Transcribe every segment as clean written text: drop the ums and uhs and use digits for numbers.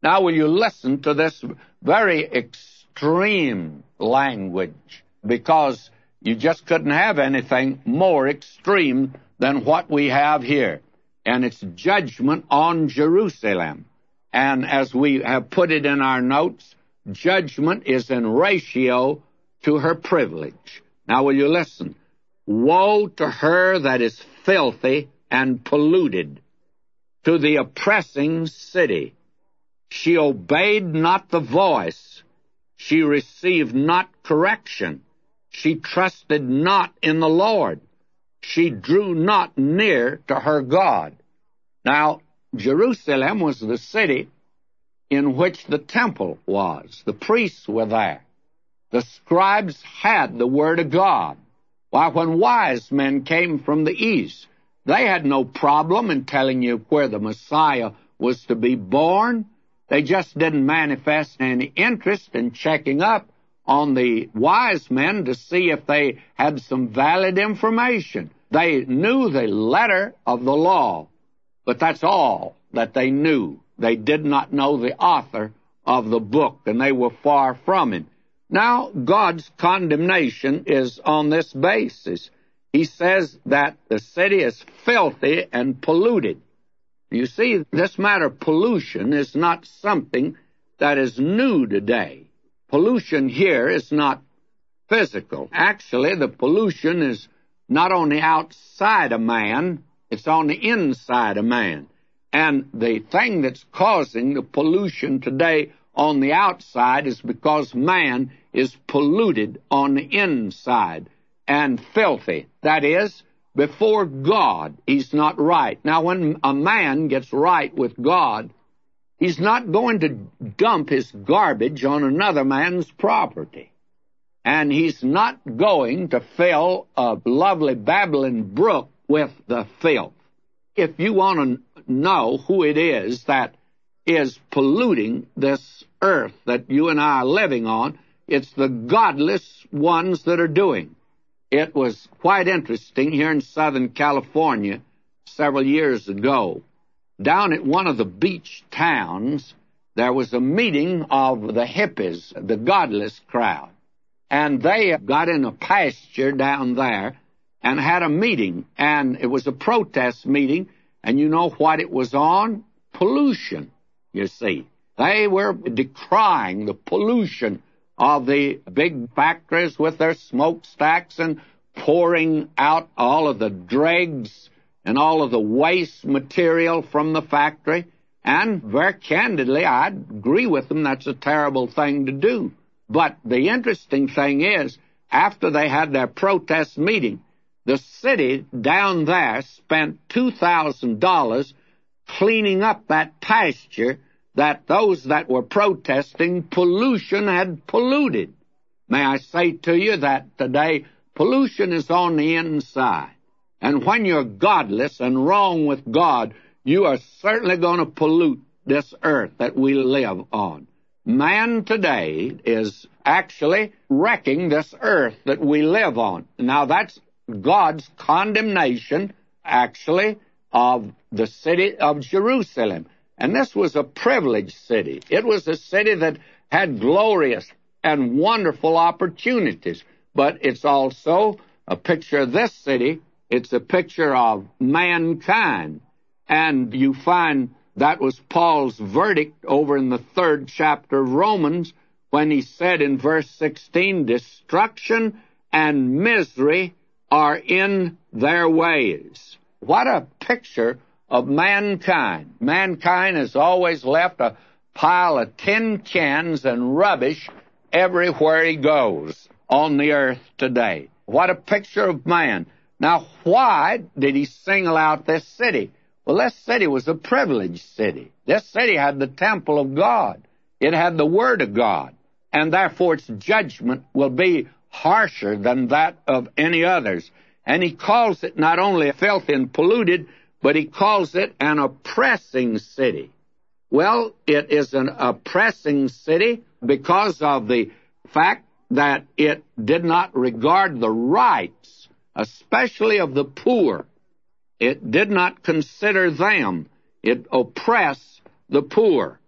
Now, will you listen to this very extreme language? Because you just couldn't have anything more extreme than what we have here. And it's judgment on Jerusalem. And as we have put it in our notes, judgment is in ratio to her privilege. Now, will you listen? Woe to her that is filthy and polluted, to the oppressing city. She obeyed not the voice. She received not correction. She trusted not in the Lord. She drew not near to her God. Now, Jerusalem was the city in which the temple was. The priests were there. The scribes had the Word of God. Why, when wise men came from the east, they had no problem in telling you where the Messiah was to be born. They just didn't manifest any interest in checking up on the wise men to see if they had some valid information. They knew the letter of the law, but that's all that they knew. They did not know the author of the book, and they were far from him. Now, God's condemnation is on this basis. He says that the city is filthy and polluted. You see, this matter of pollution is not something that is new today. Pollution here is not physical. Actually, the pollution is not on the outside of man, it's on the inside of man. And the thing that's causing the pollution today on the outside is because man is polluted on the inside and filthy. That is, before God, he's not right. Now, when a man gets right with God, he's not going to dump his garbage on another man's property. And he's not going to fill a lovely babbling brook with the filth. If you want to know who it is that is polluting this earth that you and I are living on, it's the godless ones that are doing. It was quite interesting here in Southern California several years ago. Down at one of the beach towns, there was a meeting of the hippies, the godless crowd. And they got in a pasture down there and had a meeting. And it was a protest meeting. And you know what it was on? Pollution, you see. They were decrying the pollution of the big factories with their smokestacks and pouring out all of the dregs and all of the waste material from the factory. And very candidly, I'd agree with them, that's a terrible thing to do. But the interesting thing is, after they had their protest meeting, the city down there spent $2,000 cleaning up that pasture that those that were protesting pollution had polluted. May I say to you that today pollution is on the inside. And when you're godless and wrong with God, you are certainly going to pollute this earth that we live on. Man today is actually wrecking this earth that we live on. Now, that's God's condemnation, actually, of the city of Jerusalem. And this was a privileged city. It was a city that had glorious and wonderful opportunities. But it's also a picture of this city. It's a picture of mankind. And you find that was Paul's verdict over in the 3rd chapter of Romans when he said in verse 16, destruction and misery are in their ways. What a picture of mankind. Mankind has always left a pile of tin cans and rubbish everywhere he goes on the earth today. What a picture of man. Now, why did he single out this city? Well, this city was a privileged city. This city had the temple of God. It had the Word of God. And therefore its judgment will be harsher than that of any others. And he calls it not only filthy and polluted, but he calls it an oppressing city. Well, it is an oppressing city because of the fact that it did not regard the rights, especially of the poor. It did not consider them. It oppressed the poor.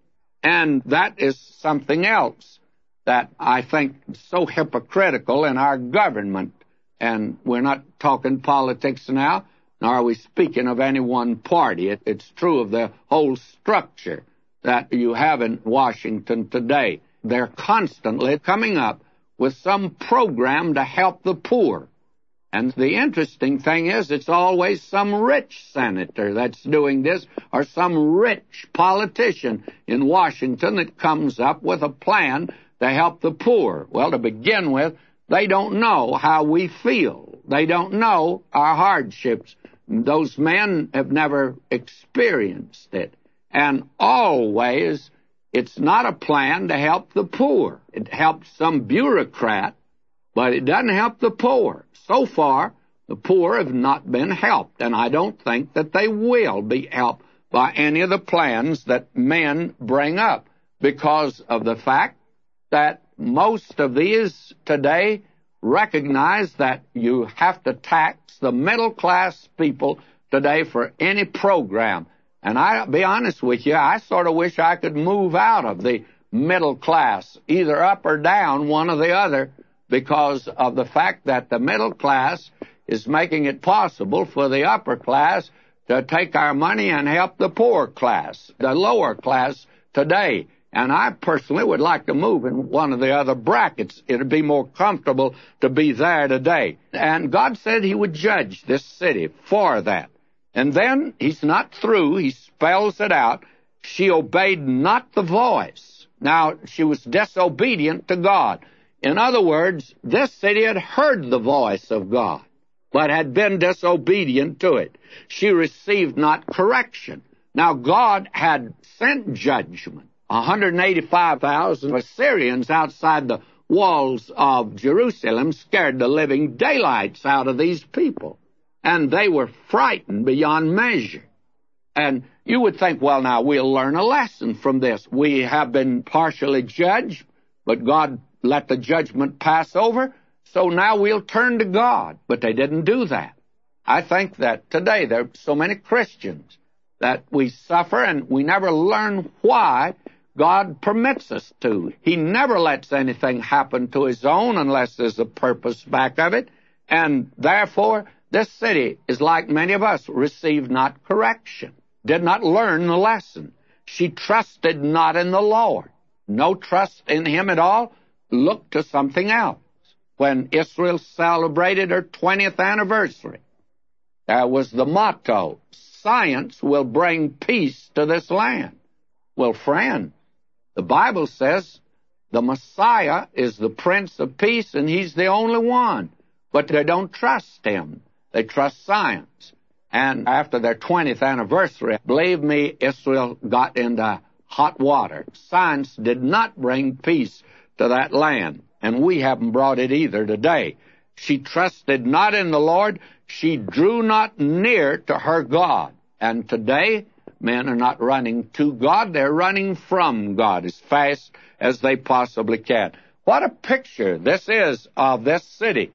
And that is something else that I think is so hypocritical in our government. And we're not talking politics now, nor are we speaking of any one party. It's true of the whole structure that you have in Washington today. They're constantly coming up with some program to help the poor. And the interesting thing is, it's always some rich senator that's doing this, or some rich politician in Washington that comes up with a plan to help the poor. Well, to begin with, they don't know how we feel. They don't know our hardships. Those men have never experienced it. And always, it's not a plan to help the poor. It helps some bureaucrat, but it doesn't help the poor. So far, the poor have not been helped, and I don't think that they will be helped by any of the plans that men bring up, because of the fact that most of these today recognize that you have to tax the middle-class people today for any program. And I'll be honest with you, I sort of wish I could move out of the middle class, either up or down, one or the other, because of the fact that the middle class is making it possible for the upper class to take our money and help the poor class, the lower class today. And I personally would like to move in one of the other brackets. It would be more comfortable to be there today. And God said he would judge this city for that. And then he's not through. He spells it out. She obeyed not the voice. Now, she was disobedient to God. In other words, this city had heard the voice of God, but had been disobedient to it. She received not correction. Now, God had sent judgment. 185,000 Assyrians outside the walls of Jerusalem scared the living daylights out of these people. And they were frightened beyond measure. And you would think, well, now we'll learn a lesson from this. We have been partially judged, but God let the judgment pass over, so now we'll turn to God. But they didn't do that. I think that today there are so many Christians that we suffer and we never learn why God permits us to. He never lets anything happen to his own unless there's a purpose back of it. And therefore, this city is like many of us, received not correction, did not learn the lesson. She trusted not in the Lord. No trust in him at all. Looked to something else. When Israel celebrated her 20th anniversary, there was the motto, science will bring peace to this land. Well, friend, the Bible says the Messiah is the Prince of Peace, and he's the only one. But they don't trust him. They trust science. And after their 20th anniversary, believe me, Israel got into hot water. Science did not bring peace to that land, and we haven't brought it either today. She trusted not in the Lord. She drew not near to her God. And today, men are not running to God. They're running from God as fast as they possibly can. What a picture this is of this city.